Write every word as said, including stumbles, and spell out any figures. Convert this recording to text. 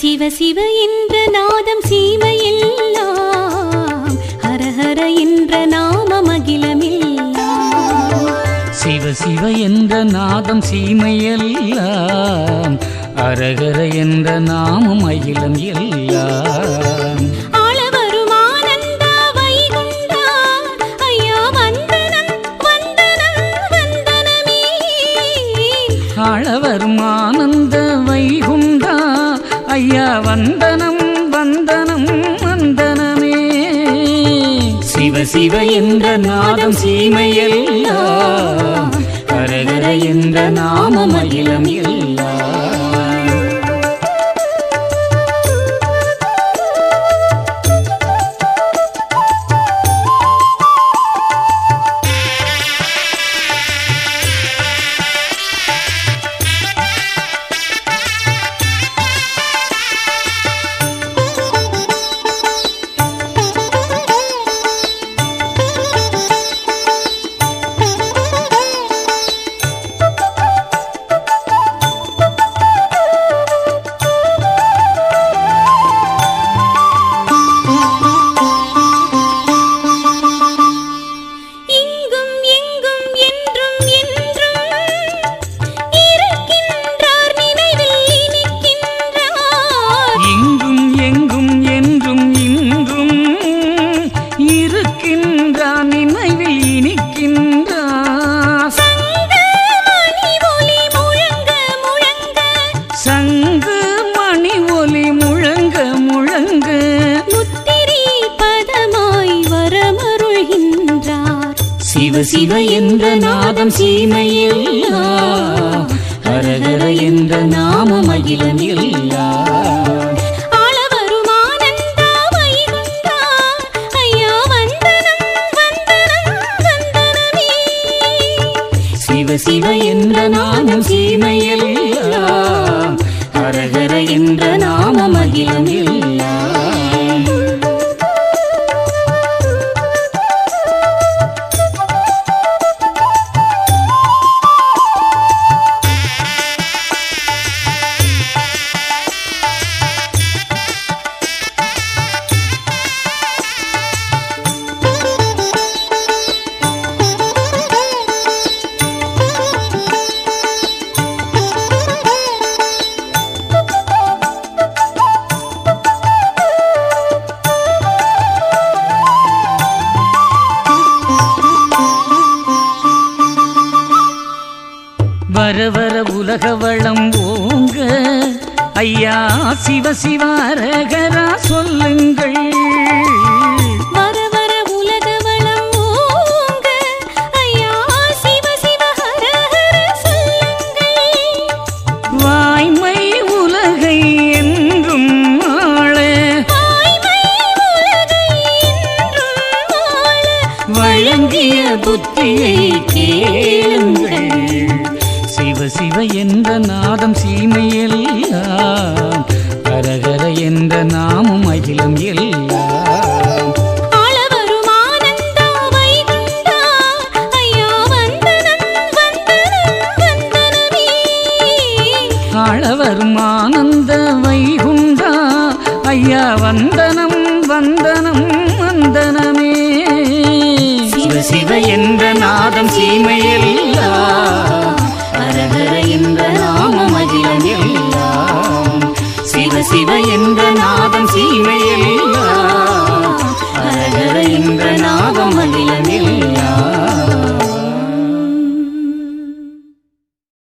சிவ சிவ என்ற நாதம் சீமையெல்லாம், ஹர ஹர என்ற நாமம் அகிலமெல்லாம். சிவ சிவ என்ற நாதம் சீமையெல்லாம், அரகர என்ற நாமம் அகிலம் எல்லாம். ஆளவரும் ஆனந்த வைகுண்டா ஐயா வந்தனம் வந்தனம் வந்தனமே. ஆளவரும் ஆனந்த வைகுண்டா ஐயா வந்தனம் வந்தனம் வந்தனமே. சிவ சிவ என்ற நாதம் சீமையெல்லாம், அரகர என்ற நாமம் அகிலம் எல்லாம். சிவ சிவ என்ற நாதம் சீமையெல்லாம், ஹரஹர என்ற நாமம் அகிலம் எல்லாம். ஆளவரும் ஆனந்த வைகுண்டா ஐயா வந்தனம் வந்தனம் வந்தனமே. சிவ சிவ என்ற நாமம் சீமையெல்லாம், ஹரஹர என்ற நாமம் அகிலம் எல்லாம். வர வர உலக வளம் ஓங்க ஐயா சிவ சிவ அரகரா சொல்லுங்கள். வர வர உலக வளம் ஓங்க ஐயா சிவ சிவ ஹரஹர சொல்லுங்கள். வாய்மை உலகை என்றும் ஆள, வாய்மை உலகை என்றும் ஆள, வழங்கிய புத்தியை கேளுங்கள். சிவ சிவ என்ற நாதம் சீமையெல்லாம், ஹரஹர என்ற நாமம் அகிலம் எல்லாம். ஆளவரும் ஆனந்த வைகுண்டா ஐயா வந்தனம் வந்தனம் வந்தனமே. ஆளவரும் ஆனந்த வைகுண்டா ஐயா வந்தனம் வந்தனம் வந்தனமே. சிவ சிவ என்ற நாதம் சீமையெல்லாம், ஹரஹர என்ற